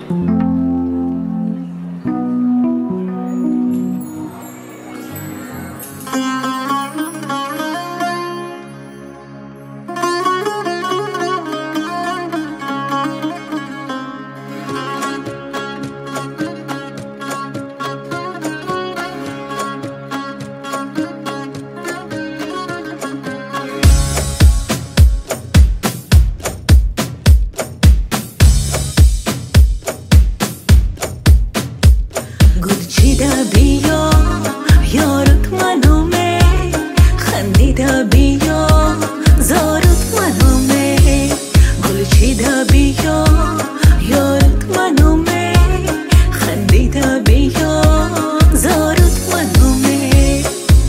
چیده بیا یارت منومه خندیده بیا زارت منومه گل چیده بیا یارت منومه خندیده بیا زارت منومه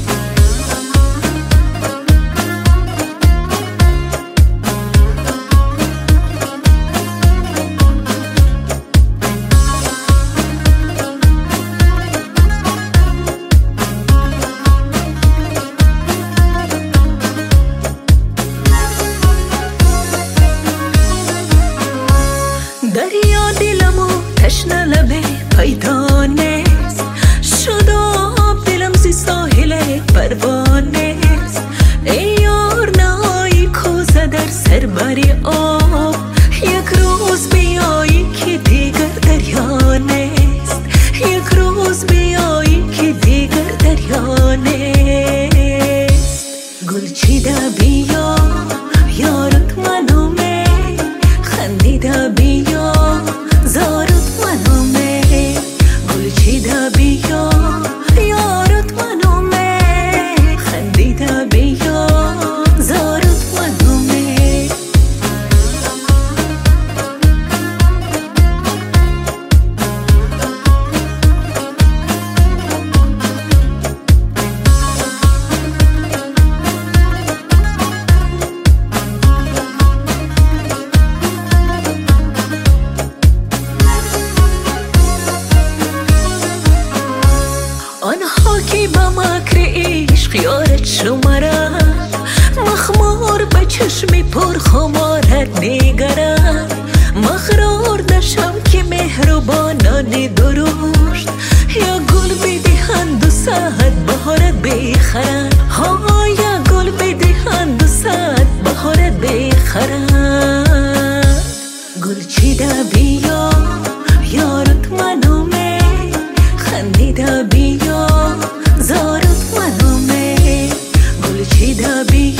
دریا دلمو تشنه لبه پیدا نیست شد آب دلم زی ساحل پروانه است ای یار نهایی کوزه در سر بری آب یک روز بیایی که دیگر دریا نیست یک روز بیایی که دیگر دریا نیست گل چیده بیا یارت منومه خندیده بیا زارت منومه گل چیده بیا یارت منومه خندیده بیا زارت منومه آنها که با مکر عشق یارت شمارد مخمار به چشم پر خمارت نگرد مغرور دشم که مهربانان درشت یا گل بدهند و ساعت بهارت بخرد ها یا گل بدهند و ساعت بهارت بخرد گل چیده بیا یارت منومه خندیده بیا زارت منومه گل چیده بیا